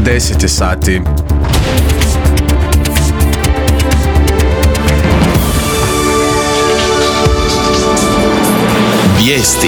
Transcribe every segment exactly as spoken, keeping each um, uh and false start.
deset je sati. Vijesti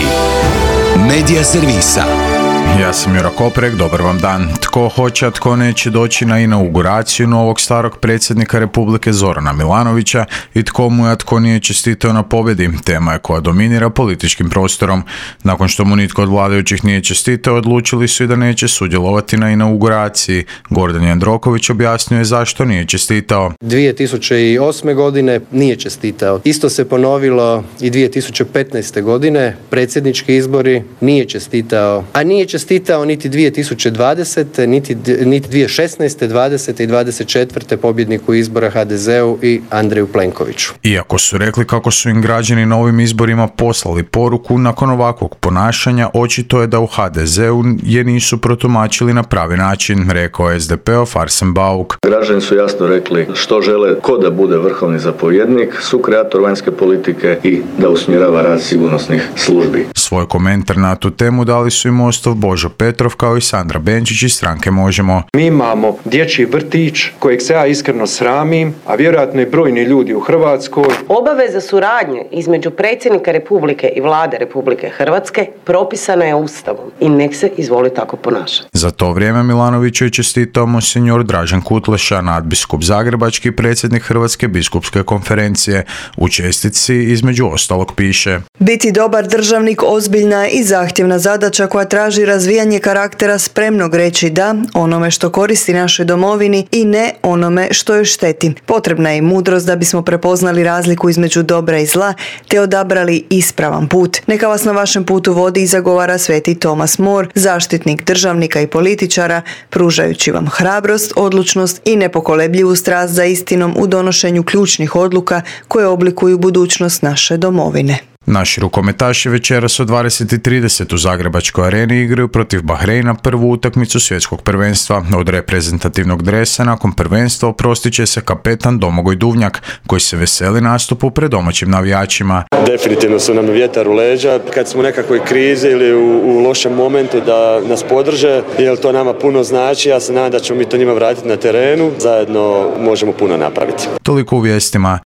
Medija servisa. Ja sam Jura Koprek, dobar vam dan. Tko hoće, a tko neće doći na inauguraciju novog starog predsjednika Republike Zorana Milanovića i tko mu je, a tko nije čestitao na pobjedi, tema je koja dominira političkim prostorom. Nakon što mu nitko od vladajućih nije čestitao, odlučili su i da neće sudjelovati na inauguraciji. Gordan Jandroković objasnio je zašto nije čestitao. dvije tisuće osme. godine nije čestitao. Isto se ponovilo i dvije tisuće petnaeste. godine, predsjednički izbori, nije čestitao. A nije čestitao niti dvije tisuće dvadesete. niti, niti dvije tisuće šesnaeste. dvadesete i dvadeset četvrte pobjedniku izbora ha de zeu i Andreju Plenkoviću. Iako su rekli kako su im građani na ovim izborima poslali poruku, nakon ovakvog ponašanja očito je da u ha de zeu je nisu protumačili na pravi način, rekao je es de pe-ov Arsen Bauk. Građani su jasno rekli što žele, ko da bude vrhovni zapovjednik, sukreator vanjske politike i da usmjerava rad sigurnosnih službi. Svoj komentar na tu temu dali su i Mostov Božo Petrov kao i Sandra Benčić iz stranke Možemo. Mi imamo dječji vrtić kojeg se ja iskreno sramim, a vjerojatno i brojni ljudi u Hrvatskoj. Obaveza suradnje između predsjednika Republike i vlade Republike Hrvatske propisana je Ustavom i nek se izvoli tako ponašati. Za to vrijeme Milanoviću je čestitao monsinjor Dražen Kutleša, nadbiskup zagrebački, predsjednik Hrvatske biskupske konferencije. U čestitci između ostalog piše: biti dobar državnik ozbiljna i zahtjevna zadaća koja traži razvijanje karaktera spremnog reći da onome što koristi našoj domovini i ne onome što joj šteti. Potrebna je i mudrost da bismo prepoznali razliku između dobra i zla te odabrali ispravan put. Neka vas na vašem putu vodi i zagovara sveti Thomas More, zaštitnik državnika i političara, pružajući vam hrabrost, odlučnost i nepokolebljivu strast za istinom u donošenju ključnih odluka koje oblikuju budućnost naše domovine. Naši rukometaši večeras u dvadeset i trideset u Zagrebačkoj areni igraju protiv Bahreina prvu utakmicu svjetskog prvenstva. Od reprezentativnog dresa nakon prvenstva oprostit će se kapetan Domagoj Duvnjak, koji se veseli nastupu pred domaćim navijačima. Definitivno su nam vjetar u leđa. Kad smo u nekakvoj krizi ili u, u lošem momentu da nas podrže, jer to nama puno znači. Ja se nadam da ćemo mi to njima vratiti na terenu. Zajedno možemo puno napraviti. Toliko u vijestima.